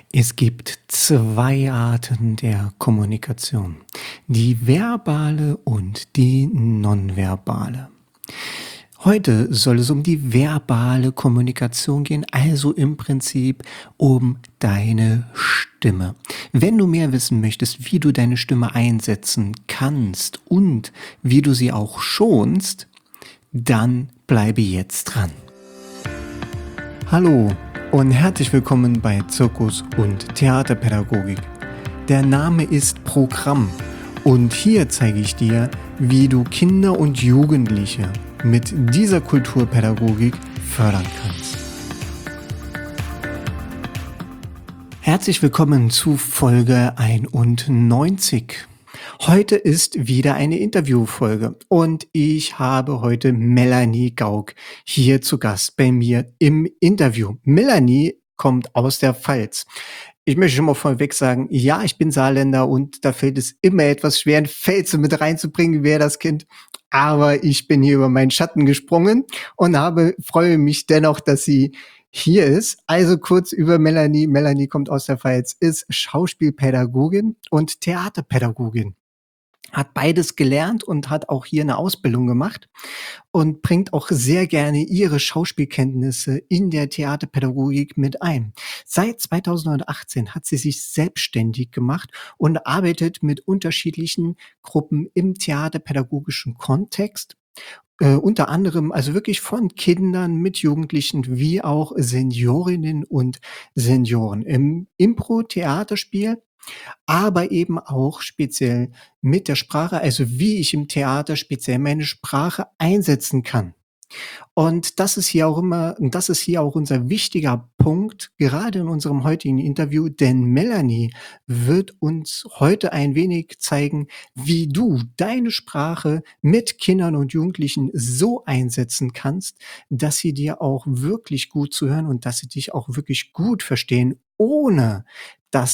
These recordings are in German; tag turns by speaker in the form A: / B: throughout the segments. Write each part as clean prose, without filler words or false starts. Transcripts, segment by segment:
A: Es gibt zwei Arten der Kommunikation, die verbale und die nonverbale. Heute soll es um die verbale Kommunikation gehen, also im Prinzip um deine Stimme. Wenn du mehr wissen möchtest, wie du deine Stimme einsetzen kannst und wie du sie auch schonst, dann bleibe jetzt dran. Hallo und herzlich willkommen bei Zirkus und Theaterpädagogik. Der Name ist Programm und hier zeige ich dir, wie du Kinder und Jugendliche mit dieser Kulturpädagogik fördern kannst. Herzlich willkommen zu Folge 91. Heute ist wieder eine Interviewfolge und ich habe heute Melanie Gauck hier zu Gast bei mir im Interview. Melanie kommt aus der Pfalz. Ich möchte schon mal vorweg sagen, ja, ich bin Saarländer und da fällt es immer etwas schwer, ein Pfälzer mit reinzubringen, wer das kennt. Aber ich bin hier über meinen Schatten gesprungen und freue mich dennoch, dass sie hier ist. Also kurz über Melanie. Melanie kommt aus der Pfalz, ist Schauspielpädagogin und Theaterpädagogin. Hat beides gelernt und hat auch hier eine Ausbildung gemacht und bringt auch sehr gerne ihre Schauspielkenntnisse in der Theaterpädagogik mit ein. Seit 2018 hat sie sich selbstständig gemacht und arbeitet mit unterschiedlichen Gruppen im theaterpädagogischen Kontext. Unter anderem also wirklich von Kindern mit Jugendlichen wie auch Seniorinnen und Senioren im Impro-Theaterspiel, aber eben auch speziell mit der Sprache, also wie ich im Theater speziell meine Sprache einsetzen kann. Und das ist hier auch unser wichtiger Punkt, gerade in unserem heutigen Interview, denn Melanie wird uns heute ein wenig zeigen, wie du deine Sprache mit Kindern und Jugendlichen so einsetzen kannst, dass sie dir auch wirklich gut zuhören und dass sie dich auch wirklich gut verstehen, ohne dass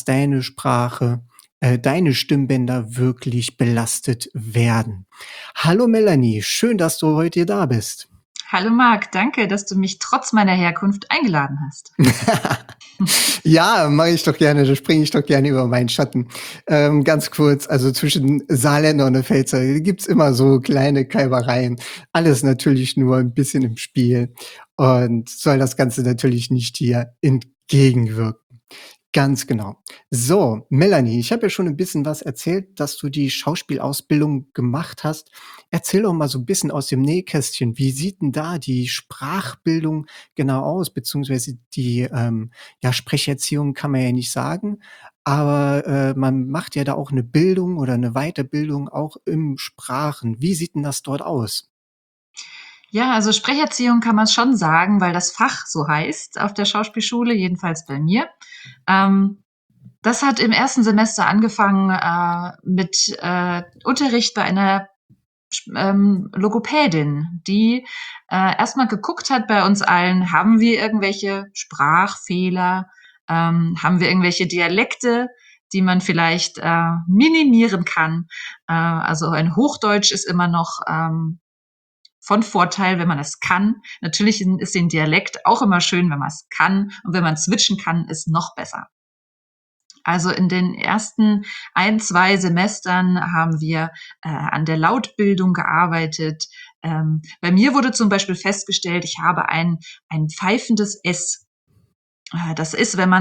A: deine Stimmbänder wirklich belastet werden. Hallo Melanie, schön, dass du heute hier da bist.
B: Hallo Marc, danke, dass du mich trotz meiner Herkunft eingeladen hast.
A: Ja, mache ich doch gerne, da springe ich doch gerne über meinen Schatten. Ganz kurz, also zwischen Saarländer und der Pfälzer gibt's immer so kleine Keibereien. Alles natürlich nur ein bisschen im Spiel und soll das Ganze natürlich nicht hier entgegenwirken. Ganz genau. So, Melanie, ich habe ja schon ein bisschen was erzählt, dass du die Schauspielausbildung gemacht hast. Erzähl doch mal so ein bisschen aus dem Nähkästchen. Wie sieht denn da die Sprachbildung genau aus? Beziehungsweise die, ja, Sprecherziehung kann man ja nicht sagen, aber man macht ja da auch eine Bildung oder eine Weiterbildung auch im Sprachen. Wie sieht denn das dort aus?
B: Ja, also Sprecherziehung kann man schon sagen, weil das Fach so heißt auf der Schauspielschule, jedenfalls bei mir. Ähm, Das hat im ersten Semester angefangen mit Unterricht bei einer Logopädin, die erstmal geguckt hat bei uns allen, haben wir irgendwelche Sprachfehler, haben wir irgendwelche Dialekte, die man vielleicht minimieren kann. Also ein Hochdeutsch ist immer noch von Vorteil, wenn man es kann. Natürlich ist den Dialekt auch immer schön, wenn man es kann. Und wenn man switchen kann, ist noch besser. Also in den ersten 1, 2 Semestern haben wir an der Lautbildung gearbeitet. Bei mir wurde zum Beispiel festgestellt, ich habe ein pfeifendes S. Das ist, wenn man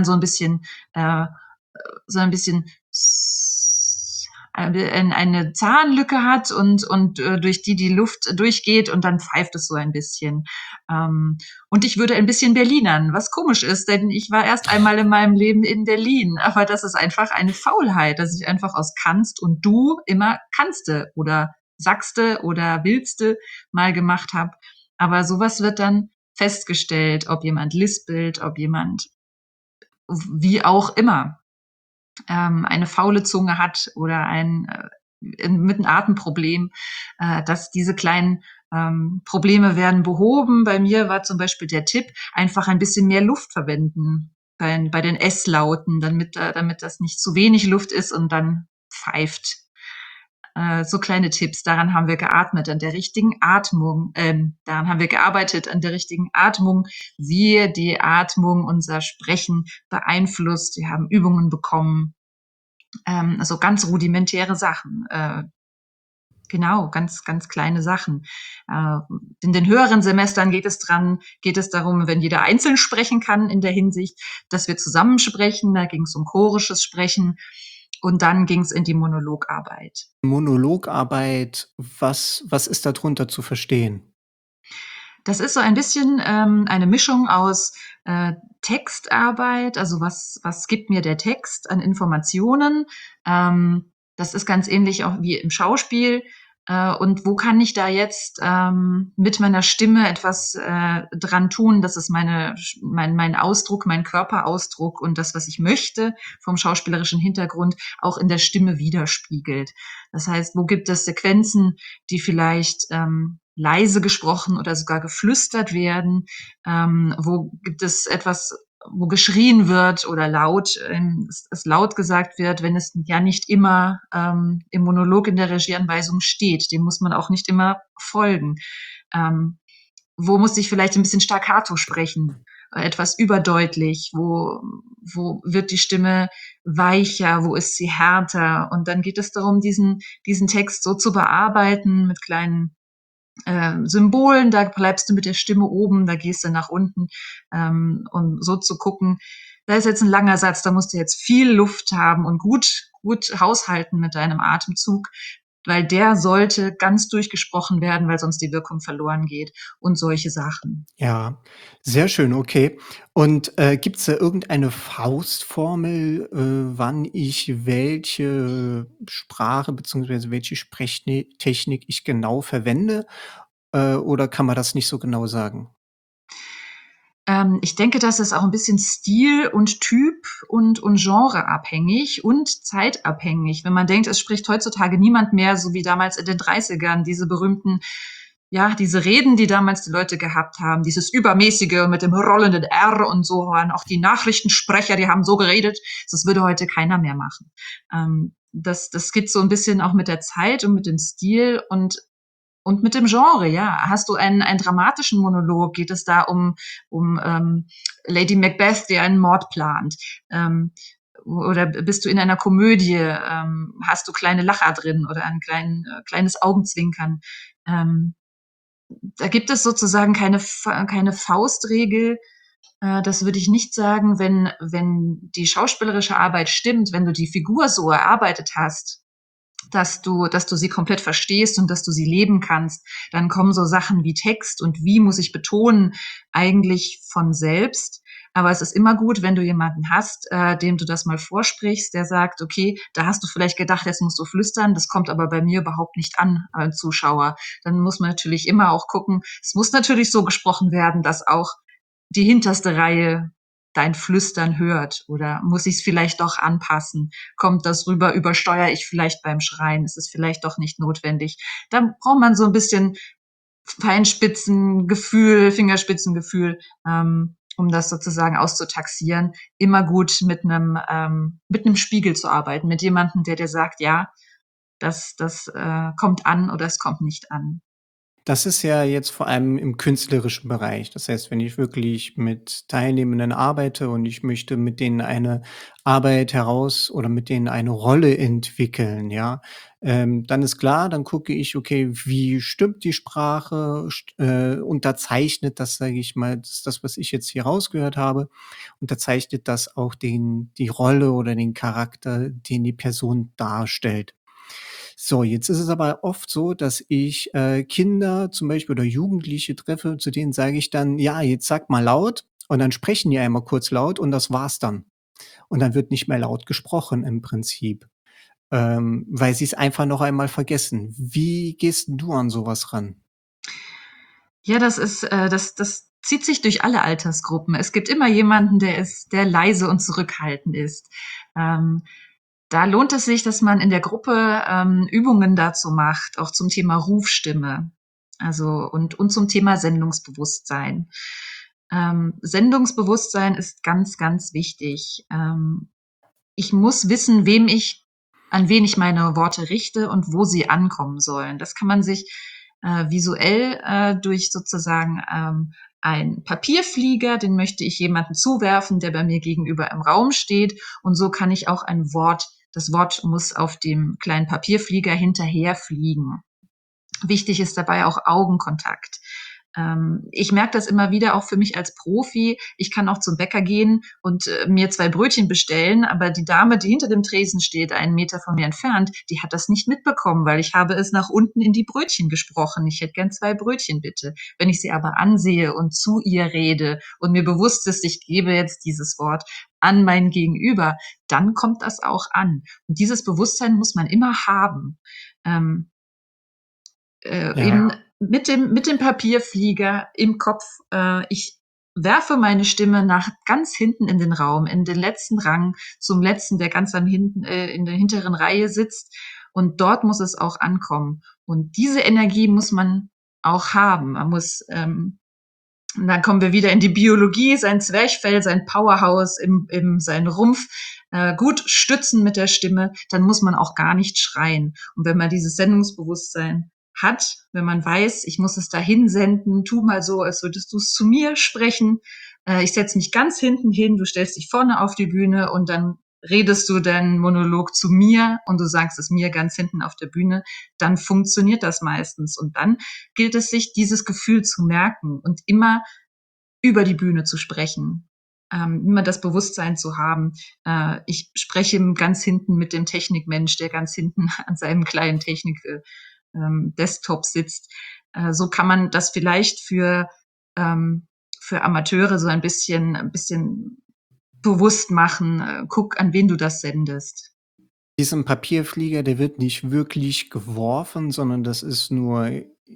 B: so ein bisschen eine Zahnlücke hat und durch die Luft durchgeht und dann pfeift es so ein bisschen. Und ich würde ein bisschen Berlinern, was komisch ist, denn ich war erst einmal in meinem Leben in Berlin. Aber das ist einfach eine Faulheit, dass ich einfach aus kannst und du immer kannste oder sagste oder willste mal gemacht habe. Aber sowas wird dann festgestellt, ob jemand lispelt, ob jemand wie auch immer eine faule Zunge hat oder mit einem Atemproblem, dass diese kleinen Probleme werden behoben. Bei mir war zum Beispiel der Tipp, einfach ein bisschen mehr Luft verwenden bei den S-Lauten, damit das nicht zu wenig Luft ist und dann pfeift. So kleine Tipps. Daran haben wir geatmet, an der richtigen Atmung. Daran haben wir gearbeitet, an der richtigen Atmung. Wie die Atmung unser Sprechen beeinflusst. Wir haben Übungen bekommen. Also ganz rudimentäre Sachen. Genau, ganz, ganz kleine Sachen. In den höheren Semestern geht es darum, wenn jeder einzeln sprechen kann in der Hinsicht, dass wir zusammen sprechen. Da ging es um chorisches Sprechen und dann ging es in die Monologarbeit.
A: Monologarbeit, was ist darunter zu verstehen?
B: Das ist so ein bisschen eine Mischung aus Textarbeit, also was gibt mir der Text an Informationen. Das ist ganz ähnlich auch wie im Schauspiel. Und wo kann ich da jetzt mit meiner Stimme etwas dran tun, dass es mein Ausdruck, mein Körperausdruck und das, was ich möchte vom schauspielerischen Hintergrund auch in der Stimme widerspiegelt. Das heißt, wo gibt es Sequenzen, die vielleicht leise gesprochen oder sogar geflüstert werden? Wo gibt es etwas, wo geschrien wird oder laut, es laut gesagt wird, wenn es ja nicht immer im Monolog in der Regieanweisung steht. Dem muss man auch nicht immer folgen. Ähm, Wo muss ich vielleicht ein bisschen staccato sprechen? Etwas überdeutlich? Wo wird die Stimme weicher? Wo ist sie härter? Und dann geht es darum, diesen Text so zu bearbeiten mit kleinen Symbolen, da bleibst du mit der Stimme oben, da gehst du nach unten, und so zu gucken, da ist jetzt ein langer Satz, da musst du jetzt viel Luft haben und gut haushalten mit deinem Atemzug, weil der sollte ganz durchgesprochen werden, weil sonst die Wirkung verloren geht und solche Sachen.
A: Ja, sehr schön, okay. Und, gibt's da irgendeine Faustformel, wann ich welche Sprache beziehungsweise welche Technik ich genau verwende, oder kann man das nicht so genau sagen?
B: Ich denke, das ist auch ein bisschen Stil und Typ und genreabhängig und zeitabhängig. Wenn man denkt, es spricht heutzutage niemand mehr, so wie damals in den 30ern, diese berühmten, ja, diese Reden, die damals die Leute gehabt haben, dieses Übermäßige mit dem rollenden R und so waren auch die Nachrichtensprecher, die haben so geredet. Das würde heute keiner mehr machen. Das geht so ein bisschen auch mit der Zeit und mit dem Stil und mit dem Genre, ja. Hast du einen dramatischen Monolog? Geht es da um Lady Macbeth, die einen Mord plant? Oder bist du in einer Komödie? Hast du kleine Lacher drin oder kleines Augenzwinkern? Ähm, Da gibt es sozusagen keine Faustregel. Das würde ich nicht sagen, wenn die schauspielerische Arbeit stimmt, wenn du die Figur so erarbeitet hast, dass du sie komplett verstehst und dass du sie leben kannst, dann kommen so Sachen wie Text und wie muss ich betonen eigentlich von selbst. Aber es ist immer gut, wenn du jemanden hast, dem du das mal vorsprichst, der sagt, okay, da hast du vielleicht gedacht, jetzt musst du flüstern, das kommt aber bei mir überhaupt nicht an, Zuschauer. Dann muss man natürlich immer auch gucken, es muss natürlich so gesprochen werden, dass auch die hinterste Reihe dein Flüstern hört oder muss ich es vielleicht doch anpassen? Kommt das rüber? Übersteuere ich vielleicht beim Schreien? Ist es vielleicht doch nicht notwendig? Da braucht man so ein bisschen Feinspitzengefühl, Fingerspitzengefühl, um das sozusagen auszutaxieren. Immer gut mit einem Spiegel zu arbeiten, mit jemandem, der dir sagt, ja, das kommt an oder es kommt nicht an.
A: Das ist ja jetzt vor allem im künstlerischen Bereich. Das heißt, wenn ich wirklich mit Teilnehmenden arbeite und ich möchte mit denen eine Arbeit heraus oder mit denen eine Rolle entwickeln, ja, dann ist klar, dann gucke ich, okay, wie stimmt die Sprache, unterzeichnet das, sage ich mal, das, was ich jetzt hier rausgehört habe, unterzeichnet das auch die Rolle oder den Charakter, den die Person darstellt. So, jetzt ist es aber oft so, dass ich, Kinder zum Beispiel oder Jugendliche treffe, zu denen sage ich dann: „Ja, jetzt sag mal laut." Und dann sprechen die einmal kurz laut und das war's dann. Und dann wird nicht mehr laut gesprochen im Prinzip, weil sie es einfach noch einmal vergessen. Wie gehst 'n du an sowas ran?
B: Ja, das zieht sich durch alle Altersgruppen. Es gibt immer jemanden, der leise und zurückhaltend ist. Ähm, Da lohnt es sich, dass man in der Gruppe Übungen dazu macht, auch zum Thema Rufstimme, also und zum Thema Sendungsbewusstsein. Sendungsbewusstsein ist ganz, ganz wichtig. Ich muss wissen, wem ich an wen ich meine Worte richte und wo sie ankommen sollen. Das kann man sich visuell durch sozusagen ein Papierflieger, den möchte ich jemandem zuwerfen, der bei mir gegenüber im Raum steht. Und so kann ich auch ein Wort, das Wort muss auf dem kleinen Papierflieger hinterher fliegen. Wichtig ist dabei auch Augenkontakt. Ich merke das immer wieder auch für mich als Profi. Ich kann auch zum Bäcker gehen und mir 2 Brötchen bestellen, aber die Dame, die hinter dem Tresen steht, 1 Meter von mir entfernt, die hat das nicht mitbekommen, weil ich habe es nach unten in die Brötchen gesprochen. Ich hätte gern 2 Brötchen bitte. Wenn ich sie aber ansehe und zu ihr rede und mir bewusst ist, ich gebe jetzt dieses Wort an mein Gegenüber, dann kommt das auch an. Und dieses Bewusstsein muss man immer haben. Eben
A: Ja.
B: mit dem Papierflieger im Kopf. Ich werfe meine Stimme nach ganz hinten in den Raum, in den letzten Rang, zum letzten, der ganz am hinten, in der hinteren Reihe sitzt. Und dort muss es auch ankommen. Und diese Energie muss man auch haben. Man muss, und dann kommen wir wieder in die Biologie, sein Zwerchfell, sein Powerhouse sein Rumpf gut stützen mit der Stimme, dann muss man auch gar nicht schreien. Und wenn man dieses Sendungsbewusstsein hat, wenn man weiß, ich muss es dahin senden, tu mal so, als würdest du es zu mir sprechen. Ich setze mich ganz hinten hin, du stellst dich vorne auf die Bühne und dann redest du deinen Monolog zu mir und du sagst es mir ganz hinten auf der Bühne, dann funktioniert das meistens. Und dann gilt es sich, dieses Gefühl zu merken und immer über die Bühne zu sprechen. Immer das Bewusstsein zu haben, ich spreche ganz hinten mit dem Technikmensch, der ganz hinten an seinem kleinen Technik-Desktop sitzt. So kann man das vielleicht für Amateure so ein bisschen bewusst machen. Guck, an wen du das sendest.
A: Diesem Papierflieger, der wird nicht wirklich geworfen, sondern das ist nur,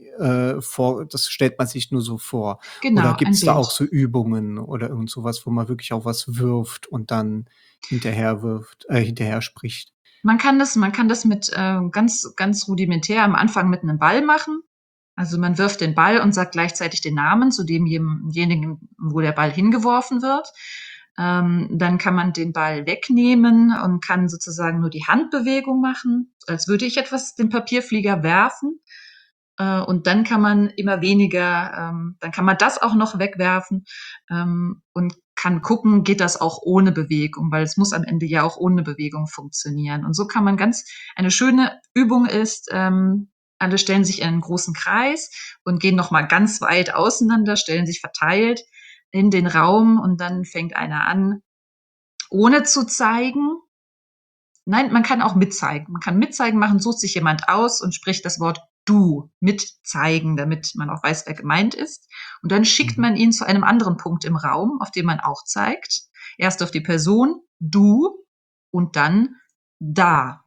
A: das stellt man sich nur so vor. Oder
B: Genau, ein
A: gibt's da auch
B: Bild.
A: so Übungen oder irgend so was, wo man wirklich auch was wirft und dann hinterher spricht?
B: Man kann das mit ganz rudimentär am Anfang mit einem Ball machen. Also man wirft den Ball und sagt gleichzeitig den Namen zu demjenigen, wo der Ball hingeworfen wird. Dann kann man den Ball wegnehmen und kann sozusagen nur die Handbewegung machen, als würde ich den Papierflieger werfen. Und dann kann man immer weniger, dann kann man das auch noch wegwerfen und kann gucken, geht das auch ohne Bewegung, weil es muss am Ende ja auch ohne Bewegung funktionieren. Und so kann man eine schöne Übung ist, alle stellen sich in einen großen Kreis und gehen nochmal ganz weit auseinander, stellen sich verteilt in den Raum und dann fängt einer an, ohne zu zeigen. Nein, man kann auch mitzeigen. Man kann mitzeigen machen, sucht sich jemand aus und spricht das Wort du mitzeigen, damit man auch weiß, wer gemeint ist. Und dann schickt
A: Mhm.
B: man ihn zu einem anderen Punkt im Raum, auf dem man auch zeigt. Erst auf die Person, du, und dann da.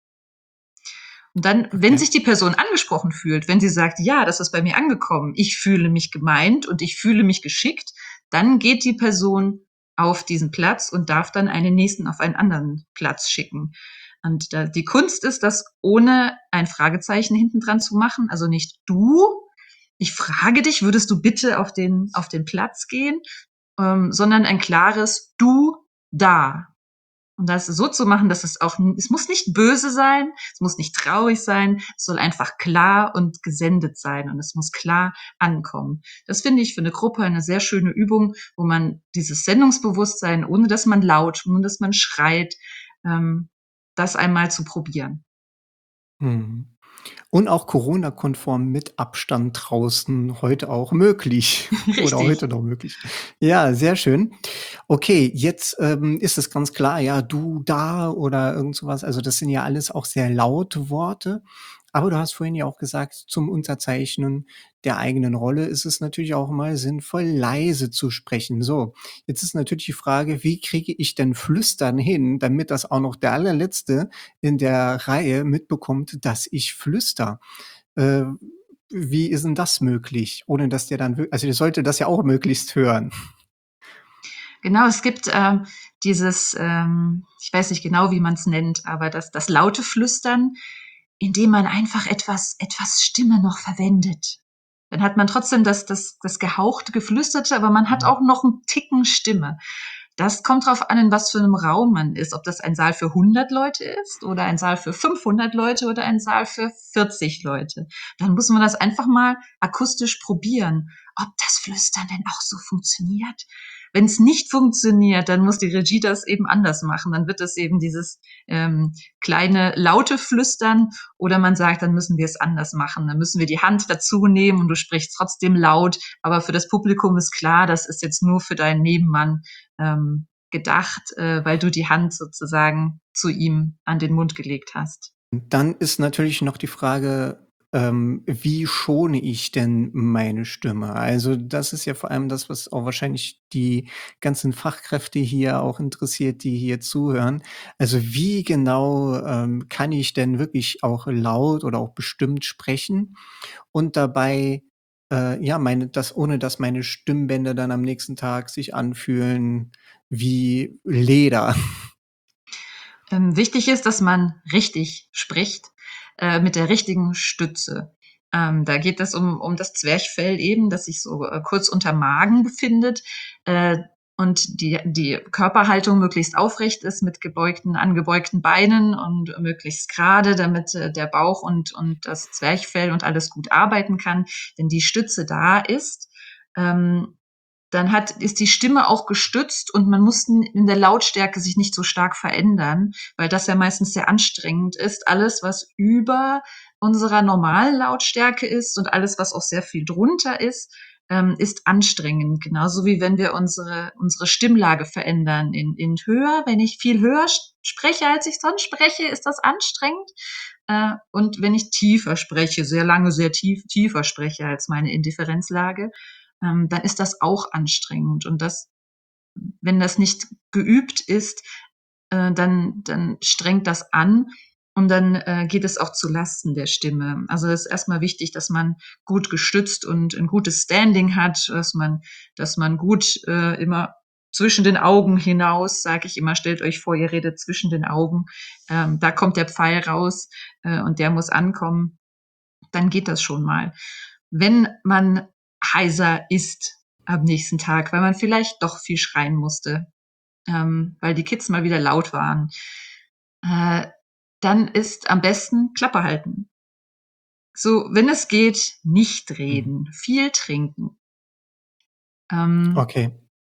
B: Und dann, wenn
A: Okay.
B: sich die Person angesprochen fühlt, wenn sie sagt, ja, das ist bei mir angekommen, ich fühle mich gemeint und ich fühle mich geschickt, dann geht die Person auf diesen Platz und darf dann einen nächsten auf einen anderen Platz schicken. Und die Kunst ist, das ohne ein Fragezeichen hinten dran zu machen, also nicht du. Ich frage dich, würdest du bitte auf den Platz gehen, sondern ein klares du da. Und das so zu machen, dass es muss nicht böse sein, es muss nicht traurig sein, es soll einfach klar und gesendet sein und es muss klar ankommen. Das finde ich für eine Gruppe eine sehr schöne Übung, wo man dieses Sendungsbewusstsein, ohne dass man laut, ohne dass man schreit, ähm, das einmal zu probieren.
A: Mhm. Und auch Corona-konform mit Abstand draußen heute auch möglich oder
B: Richtig.
A: heute noch möglich. Ja, sehr schön. Okay, jetzt, ist es ganz klar, ja, du da oder irgend so was. Also, das sind ja alles auch sehr laute Worte. Aber du hast vorhin ja auch gesagt, zum Unterzeichnen der eigenen Rolle ist es natürlich auch mal sinnvoll, leise zu sprechen. So, jetzt ist natürlich die Frage, wie kriege ich denn Flüstern hin, damit das auch noch der Allerletzte in der Reihe mitbekommt, dass ich flüster. Äh, wie ist 'n das möglich, ohne dass der dann der sollte das ja auch möglichst hören.
B: Genau, es gibt ich weiß nicht genau, wie man es nennt, aber das laute Flüstern, indem man einfach etwas Stimme noch verwendet. Dann hat man trotzdem das gehauchte, geflüsterte, aber man hat
A: Mhm.
B: auch noch einen Ticken Stimme. Das kommt drauf an, in was für einem Raum man ist, ob das ein Saal für 100 Leute ist oder ein Saal für 500 Leute oder ein Saal für 40 Leute. Dann muss man das einfach mal akustisch probieren, ob das Flüstern denn auch so funktioniert. Wenn es nicht funktioniert, dann muss die Regie das eben anders machen. Dann wird es eben dieses kleine laute Flüstern, oder man sagt, dann müssen wir es anders machen. Dann müssen wir die Hand dazu nehmen und du sprichst trotzdem laut. Aber für das Publikum ist klar, das ist jetzt nur für deinen Nebenmann gedacht, weil du die Hand sozusagen zu ihm an den Mund gelegt hast.
A: Dann ist natürlich noch die Frage, wie schone ich denn meine Stimme? Also, das ist ja vor allem das, was auch wahrscheinlich die ganzen Fachkräfte hier auch interessiert, die hier zuhören. Also, wie genau, kann ich denn wirklich auch laut oder auch bestimmt sprechen und dabei, ja, ohne dass meine Stimmbänder dann am nächsten Tag sich anfühlen wie Leder.
B: Wichtig ist, dass man richtig spricht, mit der richtigen Stütze. Da geht es um das Zwerchfell eben, das sich so kurz unterm Magen befindet, und die Körperhaltung möglichst aufrecht ist mit angebeugten Beinen und möglichst gerade, damit der Bauch und das Zwerchfell und alles gut arbeiten kann. Wenn die Stütze da ist, ähm, dann ist die Stimme auch gestützt und man muss in der Lautstärke sich nicht so stark verändern, weil das ja meistens sehr anstrengend ist. Alles, was über unserer normalen Lautstärke ist und alles, was auch sehr viel drunter ist anstrengend. Genauso wie wenn wir unsere Stimmlage verändern in höher. Wenn ich viel höher spreche, als ich sonst spreche, ist das anstrengend. Und wenn ich tiefer spreche, sehr lange, sehr tiefer spreche als meine Indifferenzlage, dann ist das auch anstrengend. Und wenn das nicht geübt ist, dann strengt das an und dann geht es auch zu Lasten der Stimme. Also es ist erstmal wichtig, dass man gut gestützt und ein gutes Standing hat, dass man gut immer zwischen den Augen hinaus, sage ich immer, stellt euch vor, ihr redet zwischen den Augen, da kommt der Pfeil raus und der muss ankommen, dann geht das schon mal. Wenn man heiser ist am nächsten Tag, weil man vielleicht doch viel schreien musste, weil die Kids mal wieder laut waren, äh, dann ist am besten Klappe halten. So, wenn es geht, nicht
A: Mhm.
B: reden, viel trinken. Ähm,
A: Okay.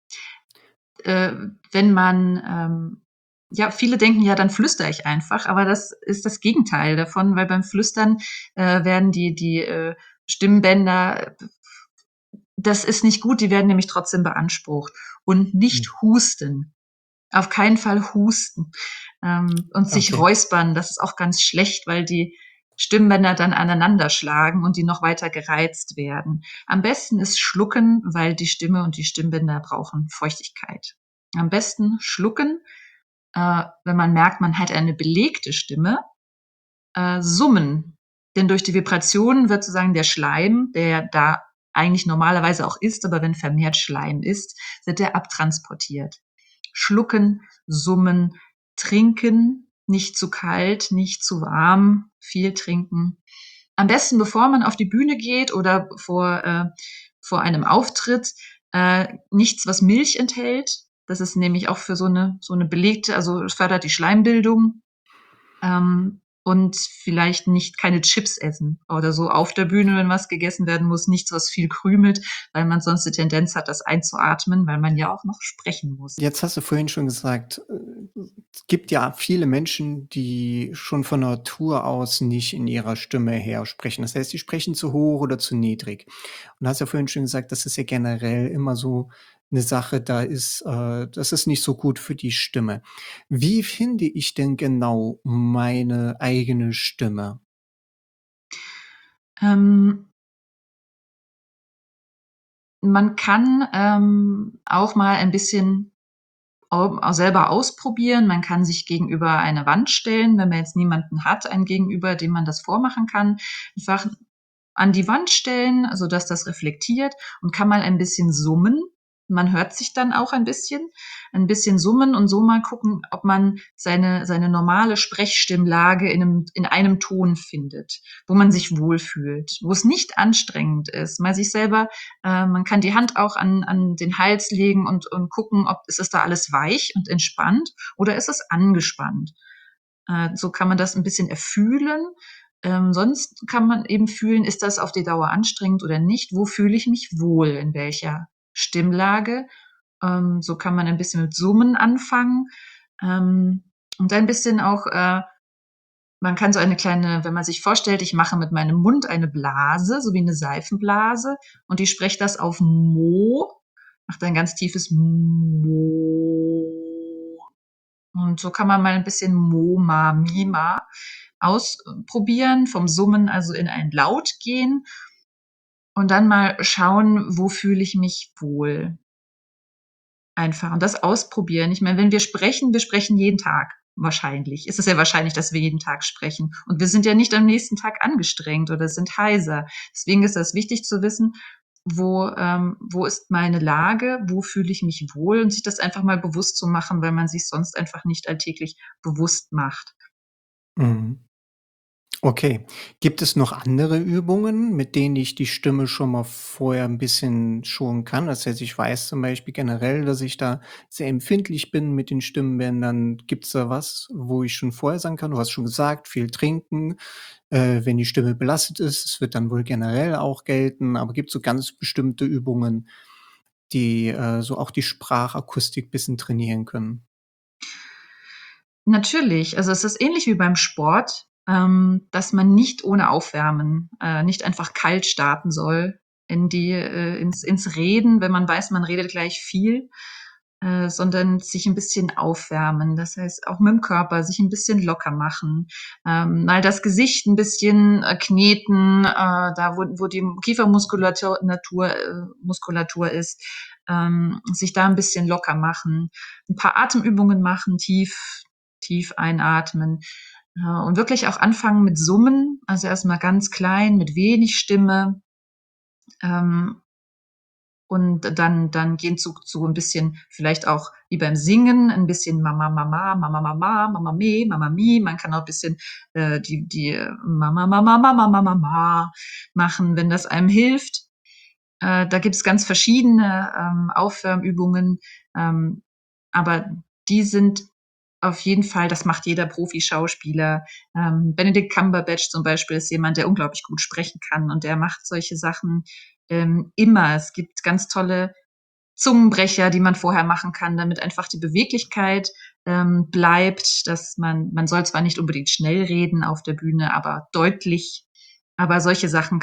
B: äh, wenn man, ja, viele denken ja, dann flüstere ich einfach, aber das ist das Gegenteil davon, weil beim Flüstern werden die Stimmbänder, das ist nicht gut, die werden nämlich trotzdem beansprucht. Und nicht
A: Mhm.
B: husten. Auf keinen Fall husten. Und sich
A: Okay.
B: räuspern, das ist auch ganz schlecht, weil die Stimmbänder dann aneinander schlagen und die noch weiter gereizt werden. Am besten ist schlucken, weil die Stimme und die Stimmbänder brauchen Feuchtigkeit. Am besten schlucken, wenn man merkt, man hat eine belegte Stimme, summen. Denn durch die Vibration wird sozusagen der Schleim, der da eigentlich normalerweise auch ist, aber wenn vermehrt Schleim ist, wird der abtransportiert. Schlucken, summen, trinken, nicht zu kalt, nicht zu warm, viel trinken. Am besten, bevor man auf die Bühne geht oder vor einem Auftritt, nichts, was Milch enthält. Das ist nämlich auch für so eine belegte, also es fördert die Schleimbildung. Und vielleicht nicht keine Chips essen oder so auf der Bühne, wenn was gegessen werden muss, nichts, was viel krümelt, weil man sonst die Tendenz hat, das einzuatmen, weil man ja auch noch sprechen muss.
A: Jetzt hast du vorhin schon gesagt, es gibt ja viele Menschen, die schon von Natur aus nicht in ihrer Stimme her sprechen. Das heißt, die sprechen zu hoch oder zu niedrig. Und du hast ja vorhin schon gesagt, das ist ja generell immer so eine Sache, das ist nicht so gut für die Stimme. Wie finde ich denn genau meine eigene Stimme?
B: Ähm, Man kann auch mal ein bisschen auch selber ausprobieren. Man kann sich gegenüber eine Wand stellen, wenn man jetzt niemanden hat, ein Gegenüber, dem man das vormachen kann. Einfach an die Wand stellen, sodass das reflektiert und kann mal ein bisschen summen. Man hört sich dann auch ein bisschen summen und so mal gucken, ob man seine normale Sprechstimmlage in einem Ton findet, wo man sich wohlfühlt, wo es nicht anstrengend ist. Mal sich selber, man kann die Hand auch an den Hals legen und gucken, ob ist es da alles weich und entspannt oder ist es angespannt. So kann man das ein bisschen erfühlen. Sonst kann man eben fühlen, ist das auf die Dauer anstrengend oder nicht? Wo fühle ich mich wohl? In welcher Stimmlage? So kann man ein bisschen mit Summen anfangen. Und ein bisschen auch, man kann so eine kleine, wenn man sich vorstellt, ich mache mit meinem Mund eine Blase, so wie eine Seifenblase, und ich spreche das auf Mo, macht ein ganz tiefes Mo. Und so kann man mal ein bisschen Moma, Mima ausprobieren, vom Summen also in ein Laut gehen und dann mal schauen, wo fühle ich mich wohl. Einfach und das ausprobieren. Ich meine, wenn wir sprechen jeden Tag. Wahrscheinlich. Ist es ja wahrscheinlich, dass wir jeden Tag sprechen. Und wir sind ja nicht am nächsten Tag angestrengt oder sind heiser. Deswegen ist das wichtig zu wissen, wo ist meine Lage, wo fühle ich mich wohl und sich das einfach mal bewusst zu machen, weil man sich sonst einfach nicht alltäglich bewusst macht.
A: Mhm. Okay. Gibt es noch andere Übungen, mit denen ich die Stimme schon mal vorher ein bisschen schonen kann? Das heißt, ich weiß zum Beispiel generell, dass ich da sehr empfindlich bin mit den Stimmbändern. Gibt's da was, wo ich schon vorher sagen kann? Du hast schon gesagt, viel trinken, wenn die Stimme belastet ist. Es wird dann wohl generell auch gelten, aber gibt's so ganz bestimmte Übungen, die, so auch die Sprachakustik bisschen trainieren können?
B: Natürlich, also es ist ähnlich wie beim Sport, dass man nicht ohne Aufwärmen, nicht einfach kalt starten soll ins Reden, wenn man weiß, man redet gleich viel, sondern sich ein bisschen aufwärmen. Das heißt, auch mit dem Körper sich ein bisschen locker machen, mal das Gesicht ein bisschen, kneten, da wo die Kiefermuskulatur Muskulatur ist, sich da ein bisschen locker machen, ein paar Atemübungen machen, tief einatmen, und wirklich auch anfangen mit Summen, also erstmal ganz klein mit wenig Stimme, ähm, und dann gehen zu ein bisschen vielleicht auch wie beim Singen ein bisschen Mama, Mama, Mama, Mama, Mama, Me, Mama, Mi. Man kann auch ein bisschen, die Mama, Mama, Mama, Mama, Ma machen, wenn das einem hilft. Da gibt's ganz verschiedene, Aufwärmübungen, aber die sind auf jeden Fall, das macht jeder Profi-Schauspieler. Benedict Cumberbatch zum Beispiel ist jemand, der unglaublich gut sprechen kann und der macht solche Sachen immer. Es gibt ganz tolle Zungenbrecher, die man vorher machen kann, damit einfach die Beweglichkeit bleibt, dass man soll zwar nicht unbedingt schnell reden auf der Bühne, aber deutlich. Aber solche Sachen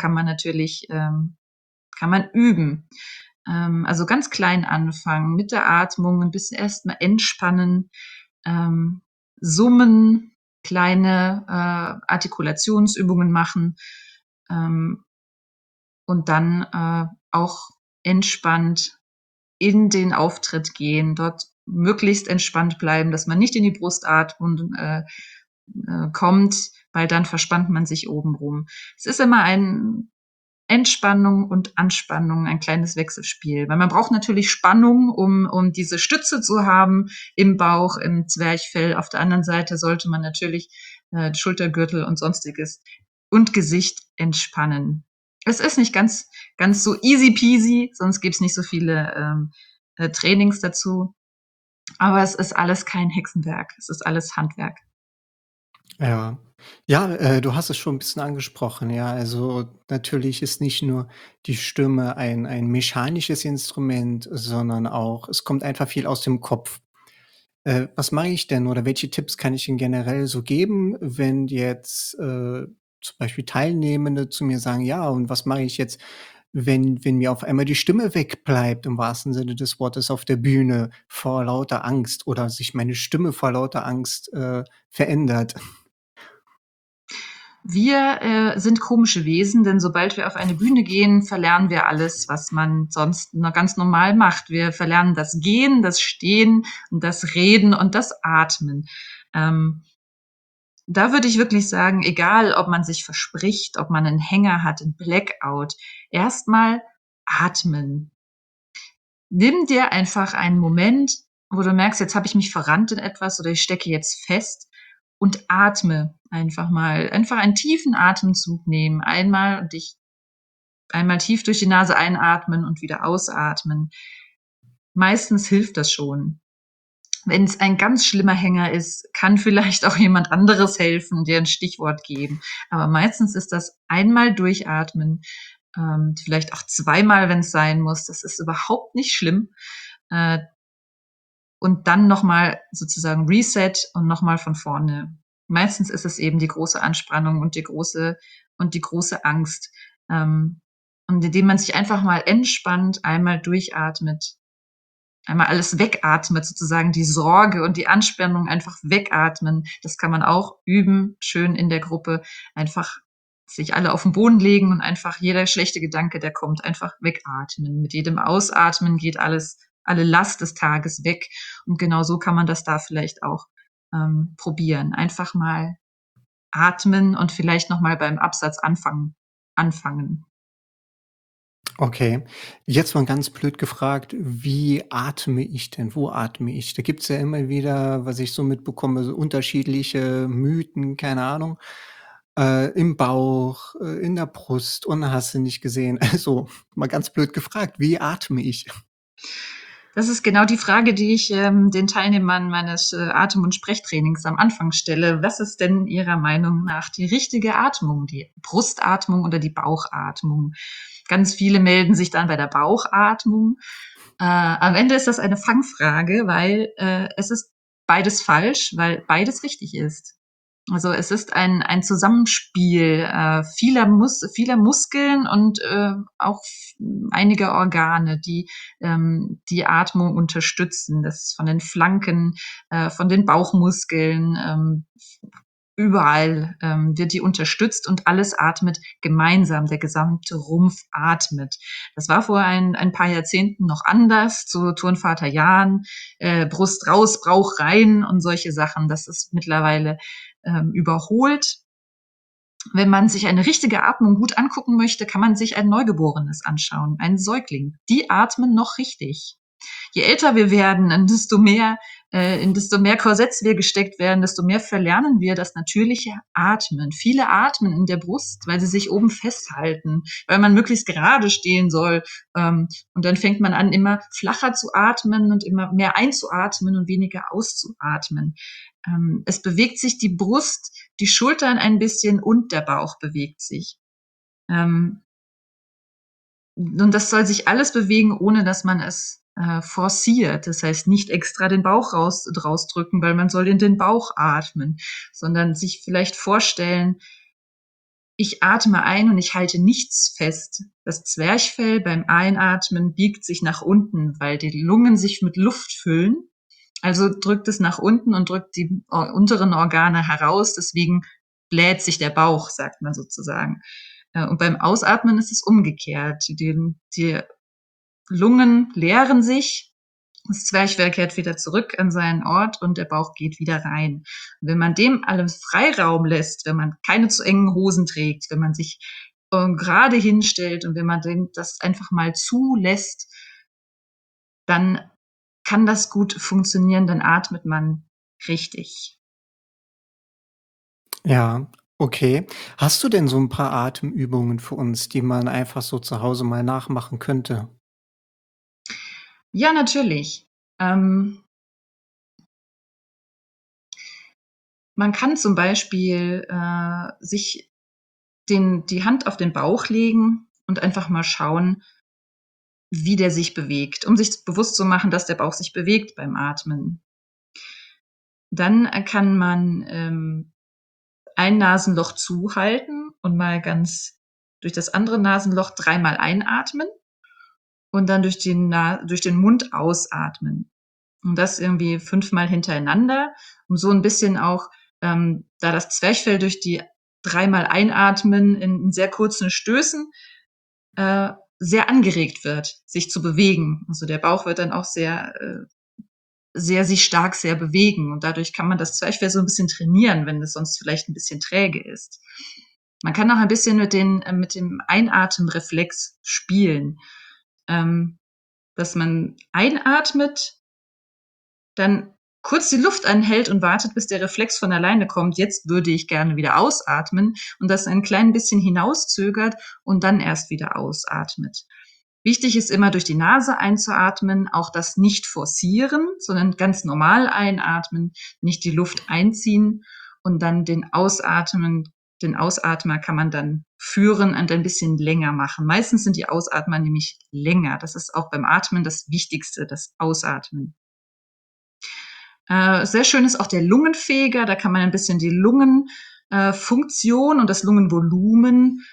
B: kann man üben. Also ganz klein anfangen mit der Atmung, ein bisschen erstmal entspannen, ähm, summen, kleine Artikulationsübungen machen, ähm, und dann auch entspannt in den Auftritt gehen, dort möglichst entspannt bleiben, dass man nicht in die Brustatmung kommt, weil dann verspannt man sich obenrum. Es ist immer ein Entspannung und Anspannung, ein kleines Wechselspiel. Weil man braucht natürlich Spannung, um diese Stütze zu haben im Bauch, im Zwerchfell. Auf der anderen Seite sollte man natürlich Schultergürtel und sonstiges und Gesicht entspannen. Es ist nicht ganz so easy peasy, sonst gibt's nicht so viele Trainings dazu. Aber es ist alles kein Hexenwerk. Es ist alles Handwerk.
A: Ja. Ja, du hast es schon ein bisschen angesprochen, ja. Also, natürlich ist nicht nur die Stimme ein mechanisches Instrument, sondern auch es kommt einfach viel aus dem Kopf. Was mache ich denn oder welche Tipps kann ich Ihnen generell so geben, wenn jetzt, zum Beispiel Teilnehmende zu mir sagen: „Ja, und was mache ich jetzt, wenn mir auf einmal die Stimme wegbleibt im wahrsten Sinne des Wortes auf der Bühne vor lauter Angst oder sich meine Stimme vor lauter Angst, verändert?“
B: Wir sind komische Wesen, denn sobald wir auf eine Bühne gehen, verlernen wir alles, was man sonst noch ganz normal macht. Wir verlernen das Gehen, das Stehen, das Reden und das Atmen. Ähm, Da würde ich wirklich sagen, egal ob man sich verspricht, ob man einen Hänger hat, 'n Blackout, erstmal atmen. nimm dir einfach einen Moment, wo du merkst, jetzt habe ich mich verrannt in etwas oder ich stecke jetzt fest und atme einfach mal. Einfach einen tiefen Atemzug nehmen. Einmal tief durch die Nase einatmen und wieder ausatmen. Meistens hilft das schon. Wenn es ein ganz schlimmer Hänger ist, kann vielleicht auch jemand anderes helfen, dir ein Stichwort geben. Aber meistens ist das einmal durchatmen, vielleicht auch zweimal, wenn es sein muss. Das ist überhaupt nicht schlimm. Äh, und dann nochmal sozusagen Reset und nochmal von vorne. Meistens ist es eben die große Anspannung und die große Angst. Und indem man sich einfach mal entspannt, einmal durchatmet, einmal alles wegatmet, sozusagen die Sorge und die Anspannung einfach wegatmen. Das kann man auch üben, schön in der Gruppe. Einfach sich alle auf den Boden legen und einfach jeder schlechte Gedanke, der kommt, einfach wegatmen. Mit jedem Ausatmen geht alle Last des Tages weg. Und genau so kann man das da vielleicht auch probieren. Einfach mal atmen und vielleicht nochmal beim Absatz anfangen.
A: Okay. Jetzt mal ganz blöd gefragt, wie atme ich denn? Wo atme ich? Da gibt's ja immer wieder, was ich so mitbekomme, so unterschiedliche Mythen, keine Ahnung, im Bauch, in der Brust und hast du nicht gesehen. Also, mal ganz blöd gefragt, wie atme ich?
B: Das ist genau die Frage, die ich den Teilnehmern meines Atem- und Sprechtrainings am Anfang stelle. Was ist denn Ihrer Meinung nach die richtige Atmung, die Brustatmung oder die Bauchatmung? Ganz viele melden sich dann bei der Bauchatmung. Am Ende ist das eine Fangfrage, weil es ist beides falsch, weil beides richtig ist. Also es ist ein Zusammenspiel vieler Muskeln und auch einiger Organe, die Atmung unterstützen. Das ist von den Flanken, von den Bauchmuskeln, überall wird die unterstützt und alles atmet gemeinsam. Der gesamte Rumpf atmet. Das war vor ein paar Jahrzehnten noch anders, zu Turnvater Jahn, Brust raus, Bauch rein und solche Sachen. Das ist mittlerweile überholt. Wenn man sich eine richtige Atmung gut angucken möchte, kann man sich ein Neugeborenes anschauen, einen Säugling. Die atmen noch richtig. Je älter wir werden, in desto mehr Korsetts wir gesteckt werden, desto mehr verlernen wir das natürliche Atmen. Viele atmen in der Brust, weil sie sich oben festhalten, weil man möglichst gerade stehen soll. Und dann fängt man an, immer flacher zu atmen und immer mehr einzuatmen und weniger auszuatmen. Es bewegt sich die Brust, die Schultern ein bisschen und der Bauch bewegt sich. Ähm, und das soll sich alles bewegen, ohne dass man es forciert. Das heißt, nicht extra den Bauch rausdrücken, weil man soll in den Bauch atmen, sondern sich vielleicht vorstellen, ich atme ein und ich halte nichts fest. Das Zwerchfell beim Einatmen biegt sich nach unten, weil die Lungen sich mit Luft füllen. Also drückt es nach unten und drückt die unteren Organe heraus. Deswegen bläht sich der Bauch, sagt man sozusagen. Und beim Ausatmen ist es umgekehrt. Die Lungen leeren sich, das Zwerchfell kehrt wieder zurück an seinen Ort und der Bauch geht wieder rein. Und wenn man dem allem Freiraum lässt, wenn man keine zu engen Hosen trägt, wenn man sich gerade hinstellt und wenn man dem das einfach mal zulässt, dann kann das gut funktionieren, dann atmet man richtig.
A: Ja, okay. Hast du denn so ein paar Atemübungen für uns, die man einfach so zu Hause mal nachmachen könnte?
B: Ja, natürlich. Ähm, Man kann zum Beispiel sich die Hand auf den Bauch legen und einfach mal schauen, wie der sich bewegt, um sich bewusst zu machen, dass der Bauch sich bewegt beim Atmen. Dann kann man ein Nasenloch zuhalten und mal ganz durch das andere Nasenloch dreimal einatmen und dann durch den Mund ausatmen. Und das irgendwie 5-mal hintereinander, um so ein bisschen auch, da das Zwerchfell durch die dreimal Einatmen in sehr kurzen Stößen sehr angeregt wird, sich zu bewegen. Also der Bauch wird dann auch sich stark sehr bewegen und dadurch kann man das Zwerchfell so ein bisschen trainieren, wenn es sonst vielleicht ein bisschen träge ist. Man kann auch ein bisschen mit dem Einatemreflex spielen. Ähm, dass man einatmet, dann kurz die Luft anhält und wartet, bis der Reflex von alleine kommt. Jetzt würde ich gerne wieder ausatmen und das ein klein bisschen hinauszögert und dann erst wieder ausatmet. Wichtig ist immer durch die Nase einzuatmen, auch das nicht forcieren, sondern ganz normal einatmen, nicht die Luft einziehen und dann den Ausatmer kann man dann führen und ein bisschen länger machen. Meistens sind die Ausatmer nämlich länger. Das ist auch beim Atmen das Wichtigste, das Ausatmen. Sehr schön ist auch der Lungenfeger. Da kann man ein bisschen die Lungenfunktion und das Lungenvolumen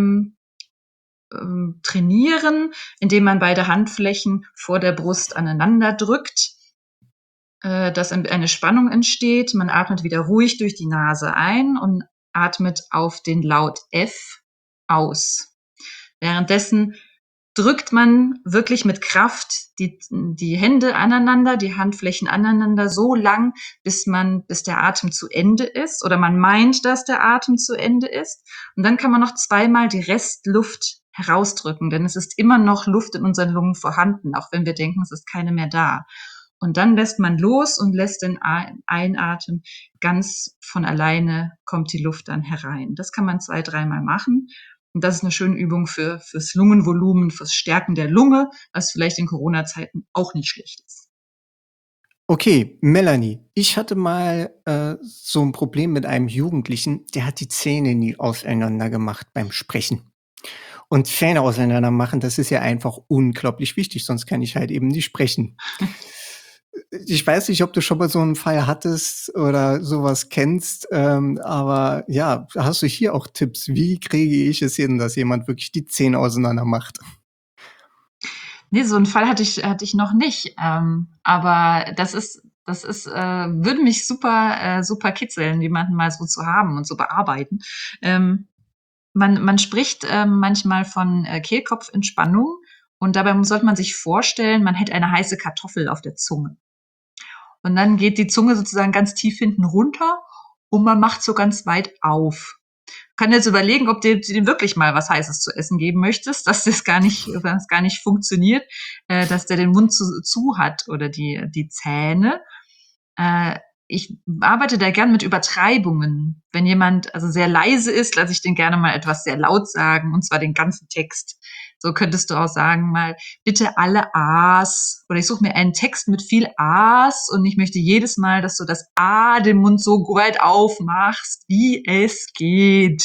B: trainieren, indem man beide Handflächen vor der Brust aneinander drückt, dass eine Spannung entsteht. Man atmet wieder ruhig durch die Nase ein und atmet auf den Laut F aus. Währenddessen drückt man wirklich mit Kraft die Hände aneinander, die Handflächen aneinander so lang, bis der Atem zu Ende ist oder man meint, dass der Atem zu Ende ist. Und dann kann man noch zweimal die Restluft herausdrücken, denn es ist immer noch Luft in unseren Lungen vorhanden, auch wenn wir denken, es ist keine mehr da. Und dann lässt man los und lässt den Einatmen ganz von alleine, kommt die Luft dann herein. Das kann man 2-3 Mal machen. Und das ist eine schöne Übung fürs Lungenvolumen, fürs Stärken der Lunge, was vielleicht in Corona-Zeiten auch nicht schlecht ist.
A: Okay, Melanie, ich hatte mal so ein Problem mit einem Jugendlichen, der hat die Zähne nie auseinander gemacht beim Sprechen. Und Zähne auseinander machen, das ist ja einfach unglaublich wichtig, sonst kann ich halt eben nicht sprechen. Ich weiß nicht, ob du schon mal so einen Fall hattest oder sowas kennst, aber ja, hast du hier auch Tipps? Wie kriege ich es hin, dass jemand wirklich die Zähne auseinander macht?
B: Nee, so einen Fall hatte ich noch nicht. Aber würde mich super kitzeln, jemanden mal so zu haben und zu bearbeiten. Man spricht manchmal von Kehlkopfentspannung und dabei sollte man sich vorstellen, man hätte eine heiße Kartoffel auf der Zunge. Und dann geht die Zunge sozusagen ganz tief hinten runter und man macht so ganz weit auf. Kann jetzt überlegen, ob du dem wirklich mal was Heißes zu essen geben möchtest, dass das gar nicht funktioniert, dass der den Mund zu hat oder die Zähne. Ich arbeite da gern mit Übertreibungen. Wenn jemand also sehr leise ist, lasse ich den gerne mal etwas sehr laut sagen, und zwar den ganzen Text. So könntest du auch sagen mal, bitte alle A's. Oder ich suche mir einen Text mit viel A's und ich möchte jedes Mal, dass du das A, den Mund so weit aufmachst, wie es geht.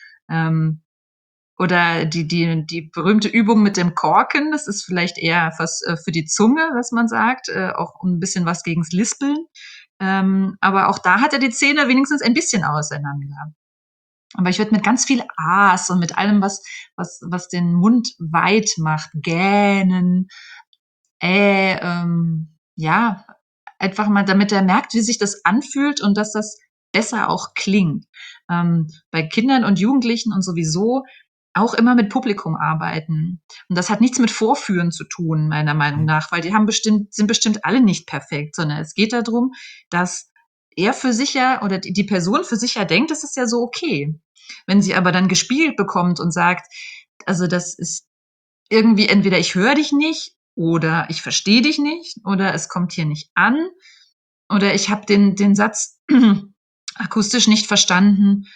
B: Oder die berühmte Übung mit dem Korken, das ist vielleicht eher was für die Zunge, was man sagt, auch ein bisschen was gegens Lispeln. Aber auch da hat er die Zähne wenigstens ein bisschen auseinander. Aber ich würde mit ganz viel A's und mit allem, was den Mund weit macht, gähnen, ja, einfach mal, damit er merkt, wie sich das anfühlt und dass das besser auch klingt. Bei Kindern und Jugendlichen und sowieso auch immer mit Publikum arbeiten. Und das hat nichts mit Vorführen zu tun, meiner Meinung nach, weil sind bestimmt alle nicht perfekt, sondern es geht darum, dass er für sich ja oder die Person für sich ja denkt, das ist ja so okay. Wenn sie aber dann gespiegelt bekommt und sagt, also das ist irgendwie entweder ich höre dich nicht oder ich verstehe dich nicht oder es kommt hier nicht an oder ich habe den Satz akustisch nicht verstanden.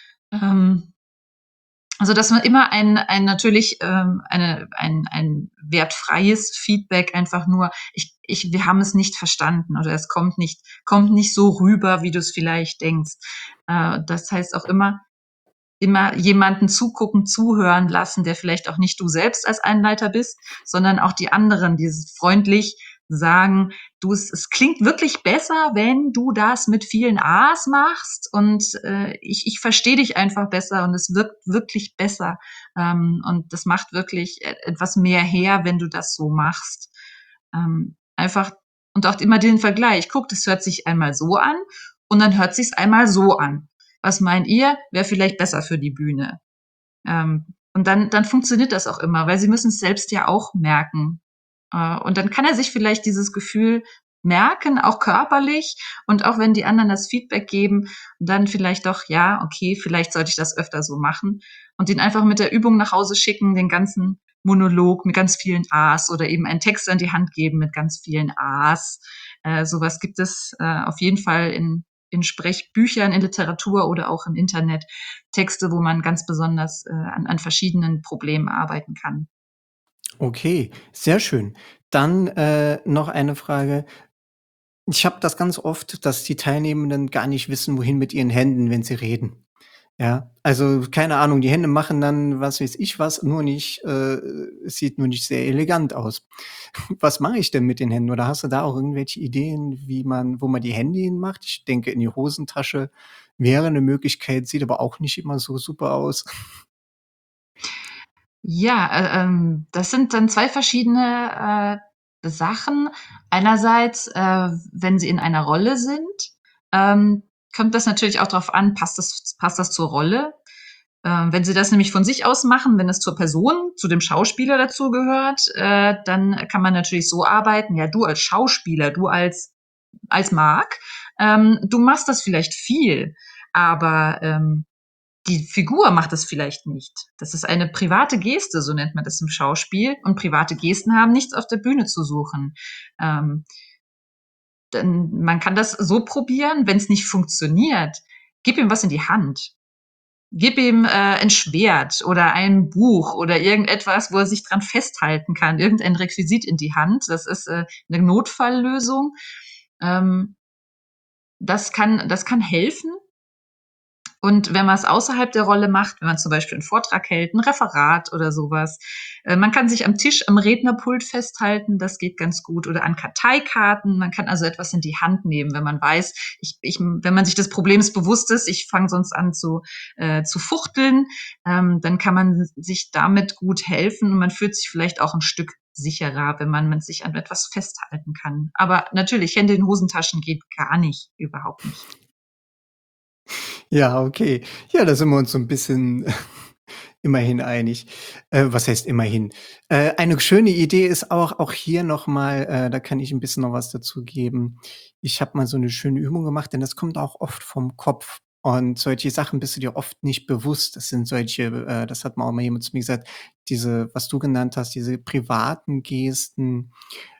B: Also dass man immer natürlich ein wertfreies Feedback einfach nur wir haben es nicht verstanden oder es kommt nicht so rüber, wie du es vielleicht denkst. Das heißt auch immer jemanden zugucken, zuhören lassen, der vielleicht auch nicht du selbst als Einleiter bist, sondern auch die anderen, die freundlich sagen, es klingt wirklich besser, wenn du das mit vielen A's machst und ich verstehe dich einfach besser und es wirkt wirklich besser und das macht wirklich etwas mehr her, wenn du das so machst. Einfach und auch immer den Vergleich. Guck, das hört sich einmal so an und dann hört sich's einmal so an. Was meint ihr, wäre vielleicht besser für die Bühne? Und dann funktioniert das auch immer, weil sie müssen es selbst ja auch merken. Und dann kann er sich vielleicht dieses Gefühl merken, auch körperlich. Und auch wenn die anderen das Feedback geben, dann vielleicht doch, ja, okay, vielleicht sollte ich das öfter so machen. Und ihn einfach mit der Übung nach Hause schicken, den ganzen Monolog mit ganz vielen A's oder eben einen Text an die Hand geben mit ganz vielen A's. Sowas gibt es auf jeden Fall in Sprechbüchern, in Literatur oder auch im Internet. Texte, wo man ganz besonders an verschiedenen Problemen arbeiten kann.
A: Okay, sehr schön. Dann, noch eine Frage. Ich habe das ganz oft, dass die Teilnehmenden gar nicht wissen, wohin mit ihren Händen, wenn sie reden. Ja, also, keine Ahnung, die Hände machen dann was weiß ich was, nur nicht es sieht nur nicht sehr elegant aus. Was mache ich denn mit den Händen? Oder hast du da auch irgendwelche Ideen, wie man wo man die Hände hinmacht? Ich denke, in die Hosentasche wäre 'ne Möglichkeit, sieht aber auch nicht immer so super aus.
B: Ja, das sind dann 2 verschiedene, Sachen. Einerseits, wenn sie in einer Rolle sind, kommt das natürlich auch drauf an, passt das zur Rolle? Wenn sie das nämlich von sich aus machen, wenn es zur Person, zu dem Schauspieler dazugehört, dann kann man natürlich so arbeiten: Ja, du als Schauspieler, du als Mark, du machst das vielleicht viel, aber, die Figur macht es vielleicht nicht. Das ist eine private Geste, so nennt man das im Schauspiel. Und private Gesten haben nichts auf der Bühne zu suchen. Ähm, Dann, man kann das so probieren, wenn es nicht funktioniert, gib ihm was in die Hand. Gib ihm ein Schwert oder ein Buch oder irgendetwas, wo er sich dran festhalten kann, irgendein Requisit in die Hand. Das ist eine Notfalllösung. Ähm, das kann helfen. Und wenn man es außerhalb der Rolle macht, wenn man zum Beispiel einen Vortrag hält, ein Referat oder sowas, man kann sich am Tisch am Rednerpult festhalten, das geht ganz gut, oder an Karteikarten. Man kann also etwas in die Hand nehmen, wenn man weiß, wenn man sich des Problems bewusst ist, ich fange sonst an zu fuchteln, dann kann man sich damit gut helfen und man fühlt sich vielleicht auch ein Stück sicherer, wenn man sich an etwas festhalten kann. Aber natürlich, Hände in Hosentaschen geht gar nicht, überhaupt nicht.
A: Ja, okay. Ja, da sind wir uns so 'n bisschen immerhin einig. Was heißt immerhin? Eine schöne Idee ist auch hier noch mal da kann ich 'n bisschen noch was dazu geben. Ich habe mal so 'ne schöne Übung gemacht, denn das kommt auch oft vom Kopf. Und solche Sachen bist du dir oft nicht bewusst. Das sind solche das hat mal auch mal jemand zu mir gesagt, diese was du genannt hast, diese privaten Gesten,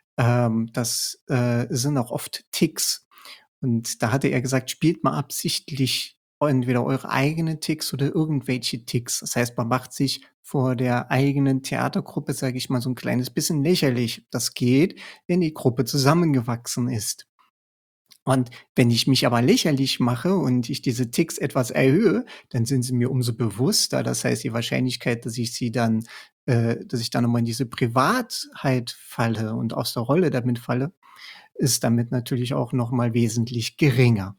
A: das, sind auch oft Ticks. Und da hatte er gesagt: „Spielt mal absichtlich entweder eure eigenen Ticks oder irgendwelche Ticks.“ Das heißt, man macht sich vor der eigenen Theatergruppe, sage ich mal, so 'n kleines bisschen lächerlich. Das geht, wenn die Gruppe zusammengewachsen ist. Und wenn ich mich aber lächerlich mache und ich diese Ticks etwas erhöhe, dann sind sie mir umso bewusster. Das heißt, die Wahrscheinlichkeit, dass ich dann noch mal in diese Privatheit falle und aus der Rolle damit falle, ist damit natürlich auch noch mal wesentlich geringer.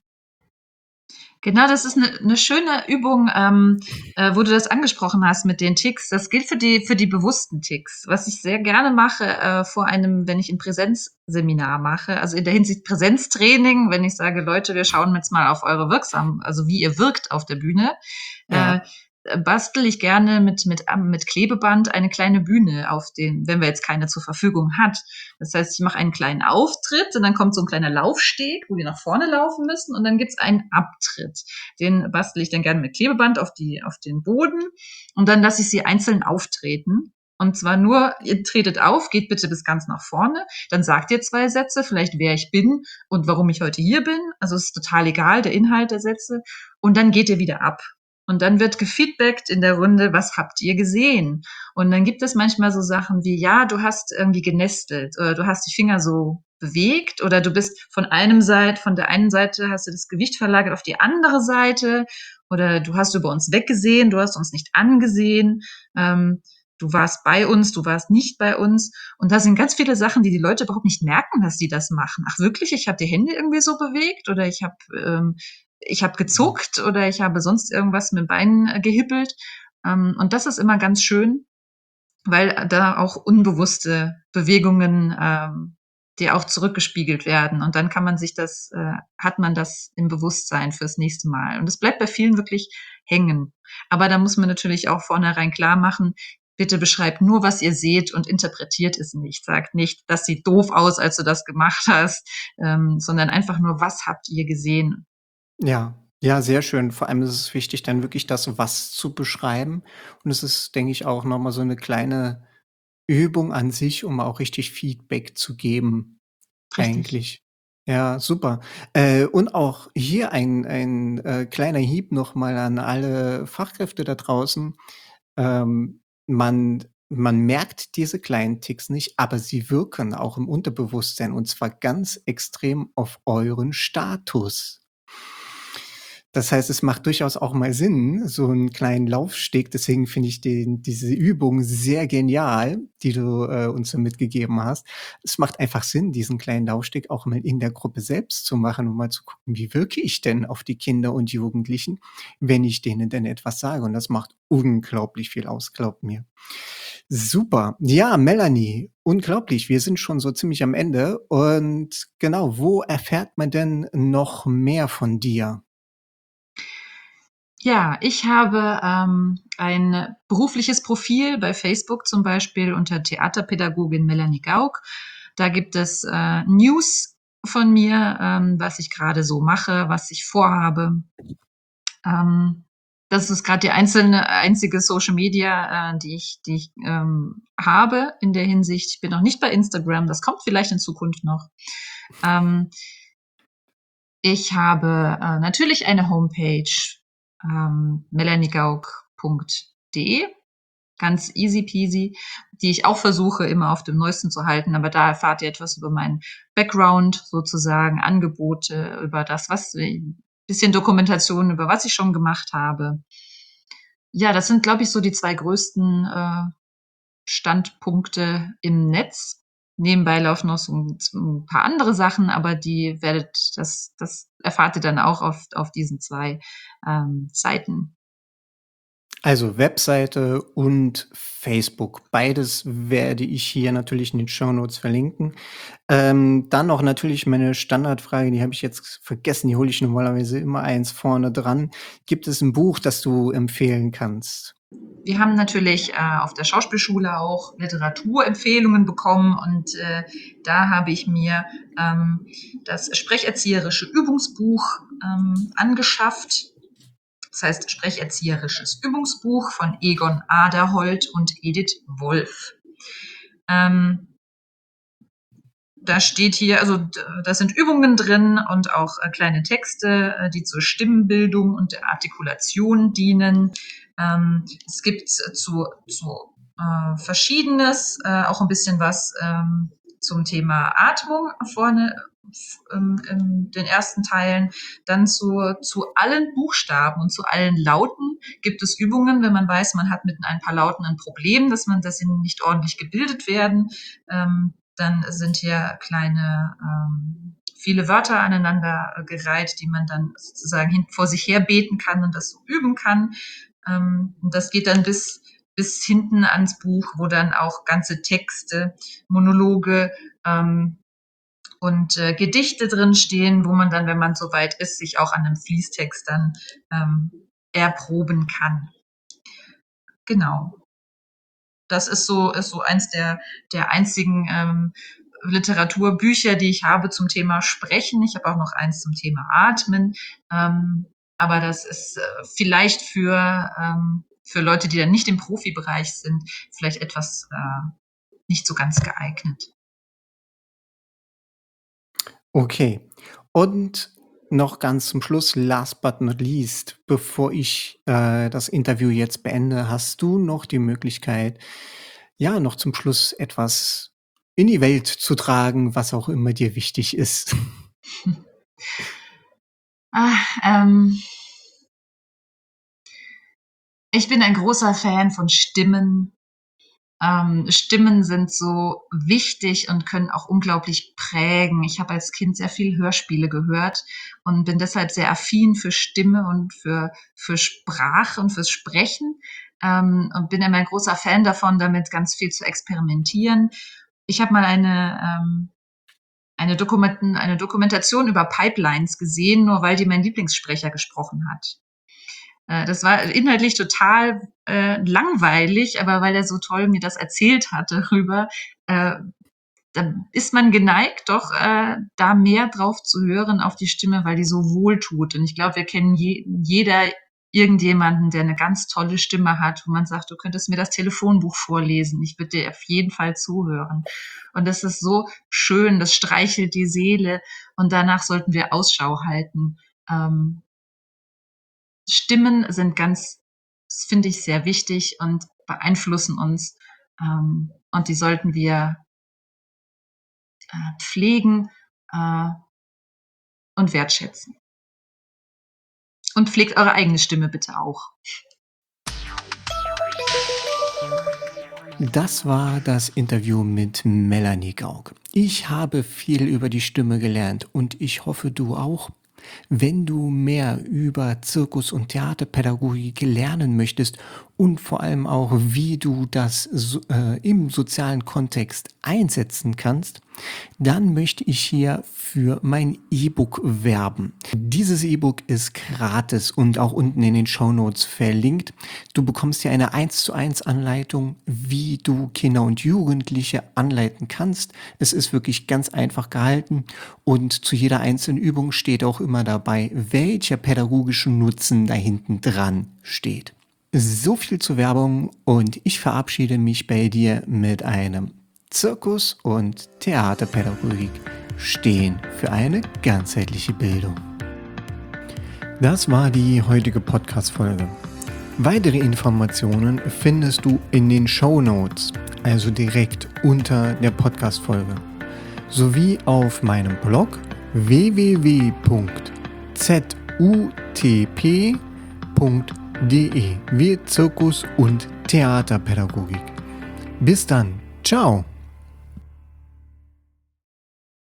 B: Genau, das ist eine schöne Übung, wo du das angesprochen hast mit den Ticks. Das gilt für die bewussten Ticks. Was ich sehr gerne mache, wenn ich ein Präsenzseminar mache, also in der Hinsicht Präsenztraining, wenn ich sage: „Leute, wir schauen jetzt mal auf also wie ihr wirkt auf der Bühne“, äh,
A: Ja.
B: bastel ich gerne mit Klebeband eine kleine Bühne wenn wir jetzt keine zur Verfügung hat. Das heißt, ich mache einen kleinen Auftritt und dann kommt so ein kleiner Laufsteg, wo wir nach vorne laufen müssen und dann gibt's einen Abtritt. Den bastel ich dann gerne mit Klebeband auf den Boden und dann lasse ich sie einzeln auftreten. Und zwar nur, ihr tretet auf, geht bitte bis ganz nach vorne, dann sagt ihr 2 Sätze, vielleicht wer ich bin und warum ich heute hier bin. Also es ist total egal, der Inhalt der Sätze. Und dann geht ihr wieder ab. Und dann wird gefeedbackt in der Runde, was habt ihr gesehen? Und dann gibt es manchmal so Sachen wie, ja, du hast irgendwie genestelt oder du hast die Finger so bewegt oder du bist von der einen Seite hast du das Gewicht verlagert auf die andere Seite oder du hast über uns weggesehen, du hast uns nicht angesehen, ähm, du warst bei uns, du warst nicht bei uns. Und da sind ganz viele Sachen, die Leute überhaupt nicht merken, dass die das machen. Ach wirklich, ich habe die Hände irgendwie so bewegt oder ich habe gezuckt oder ich habe sonst irgendwas mit den Beinen gehippelt. Und das ist immer ganz schön, weil da auch unbewusste Bewegungen dir auch zurückgespiegelt werden. Und dann hat man das im Bewusstsein fürs nächste Mal. Und es bleibt bei vielen wirklich hängen. Aber da muss man natürlich auch vornherein klar machen, bitte beschreibt nur, was ihr seht und interpretiert es nicht. Sagt nicht, das sieht doof aus, als du das gemacht hast, sondern einfach nur, was habt ihr gesehen?
A: Ja, ja, sehr schön. Vor allem ist es wichtig, dann wirklich das „Was“ zu beschreiben. Und es ist, denke ich, auch noch mal so eine kleine Übung an sich, um auch richtig Feedback zu geben,
B: Richtig.
A: eigentlich. Ja, super. Und auch hier ein kleiner Hieb noch mal an alle Fachkräfte da draußen. Man merkt diese kleinen Ticks nicht, aber sie wirken auch im Unterbewusstsein und zwar ganz extrem auf euren Status. Das heißt, es macht durchaus auch mal Sinn, so 'n kleinen Laufsteg, deswegen finde ich diese Übung sehr genial, die du, uns da mitgegeben hast. Es macht einfach Sinn, diesen kleinen Laufsteg auch mal in der Gruppe selbst zu machen, um mal zu gucken, wie wirke ich denn auf die Kinder und Jugendlichen, wenn ich denen denn etwas sage? Und das macht unglaublich viel aus, glaub mir. Super. Ja, Melanie, unglaublich. Wir sind schon so ziemlich am Ende und genau, wo erfährt man denn noch mehr von dir?
B: Ja, ich habe, ein berufliches Profil bei Facebook zum Beispiel unter Theaterpädagogin Melanie Gauck. Da gibt es, News von mir, was ich grade so mache, was ich vorhabe. Ähm, Das ist grad die einzige Social Media, die ich habe in der Hinsicht. Ich bin noch nicht bei Instagram, das kommt vielleicht in Zukunft noch. Ähm, Ich habe, natürlich eine Homepage, melaniegauck.de, ganz easy peasy, die ich auch versuche, immer auf dem Neuesten zu halten, aber da erfahrt ihr etwas über meinen Background sozusagen, Angebote, über das, was bisschen Dokumentation, über was ich schon gemacht habe. Ja, das sind, glaube ich, so die 2 größten, Standpunkte im Netz. Nebenbei laufen noch so 'n paar andere Sachen, aber das erfahrt ihr dann auch auf diesen 2 Seiten.
A: Also Webseite und Facebook. Beides werde ich hier natürlich in den Shownotes verlinken. Dann noch natürlich meine Standardfrage, die habe ich jetzt vergessen, die hole ich normalerweise immer eins vorne dran. Gibt es 'n Buch, das du empfehlen kannst?
B: Wir haben natürlich, auf der Schauspielschule auch Literaturempfehlungen bekommen und, da habe ich mir, das Sprecherzieherische Übungsbuch, angeschafft. Das heißt Sprecherzieherisches Übungsbuch von Egon Aderholt und Edith Wolff. Ähm, Da steht hier, also da sind Übungen drin und auch kleine Texte, die zur Stimmbildung und der Artikulation dienen. Es gibt Verschiedenes, auch ein bisschen was zum Thema Atmung vorne in den ersten Teilen. Dann zu allen Buchstaben und zu allen Lauten gibt es Übungen, wenn man weiß, man hat mit ein paar Lauten ein Problem, dass sie nicht ordentlich gebildet werden. Dann sind hier viele Wörter aneinander gereiht, die man dann sozusagen vor sich her beten kann und das so üben kann. Und das geht dann bis hinten ans Buch, wo dann auch ganze Texte, Monologe und Gedichte drin stehen, wo man dann, wenn man soweit ist, sich auch an einem Fließtext dann ähm, erproben kann. Genau. Das ist so eins der einzigen Literaturbücher, die ich habe zum Thema Sprechen. Ich habe auch noch eins zum Thema Atmen. Aber das ist vielleicht für Leute, die dann nicht im Profibereich sind, vielleicht etwas nicht so ganz geeignet.
A: Okay. Und noch ganz zum Schluss, last but not least, bevor ich, das Interview jetzt beende, hast du noch die Möglichkeit, ja, noch zum Schluss etwas in die Welt zu tragen, was auch immer dir wichtig ist.
B: Ah, ähm, Ich bin ein großer Fan von Stimmen. Stimmen sind so wichtig und können auch unglaublich prägen. Ich habe als Kind sehr viel Hörspiele gehört und bin deshalb sehr affin für Stimme und für Sprache und fürs Sprechen, und bin immer ein großer Fan davon, damit ganz viel zu experimentieren. Ich habe mal eine Dokumentation über Pipelines gesehen, nur weil die mein Lieblingssprecher gesprochen hat. Das war inhaltlich total langweilig, aber weil er so toll mir das erzählt hat darüber, äh, da ist man geneigt, doch da mehr drauf zu hören auf die Stimme, weil die so wohltut. Und ich glaube, wir kennen jeder irgendjemanden, der eine ganz tolle Stimme hat, wo man sagt: „Du könntest mir das Telefonbuch vorlesen. Ich würde dir auf jeden Fall zuhören.“ Und das ist so schön, das streichelt die Seele und danach sollten wir Ausschau halten. Ähm, Stimmen sind das finde ich sehr wichtig und beeinflussen uns, und die sollten wir, pflegen, äh, und wertschätzen. Und pflegt eure eigene Stimme bitte auch.
A: Das war das Interview mit Melanie Gauck. Ich habe viel über die Stimme gelernt und ich hoffe, du auch. Wenn du mehr über Zirkus- und Theaterpädagogik lernen möchtest und vor allem auch, wie du das im sozialen Kontext einsetzen kannst, dann möchte ich hier für mein E-Book werben. Dieses E-Book ist gratis und auch unten in den Shownotes verlinkt. Du bekommst hier eine 1:1 Anleitung, wie du Kinder und Jugendliche anleiten kannst. Es ist wirklich ganz einfach gehalten und zu jeder einzelnen Übung steht auch immer dabei, welcher pädagogische Nutzen da hinten dran steht. So viel zur Werbung und ich verabschiede mich bei dir mit einem Zirkus- und Theaterpädagogik stehen für eine ganzheitliche Bildung. Das war die heutige Podcast-Folge. Weitere Informationen findest du in den Shownotes, also direkt unter der Podcast-Folge, sowie auf meinem Blog www.zutp.de wie Zirkus- und Theaterpädagogik. Bis dann, ciao!